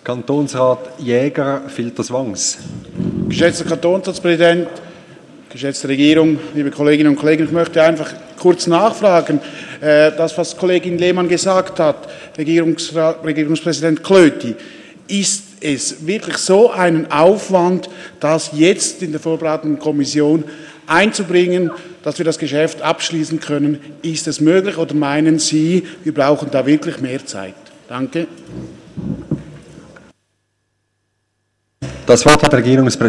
Kantonsrat Jäger, Filterswangs. Geschätzter Kantonsratspräsident, geschätzte Regierung, liebe Kolleginnen und Kollegen, ich möchte einfach kurz nachfragen. Das, was Kollegin Lehmann gesagt hat, Regierungspräsident Klöti, ist es wirklich so einen Aufwand, das jetzt in der vorbereitenden Kommission einzubringen, dass wir das Geschäft abschließen können? Ist es möglich oder meinen Sie, wir brauchen da wirklich mehr Zeit? Danke. Das Wort hat der Regierungspräsident.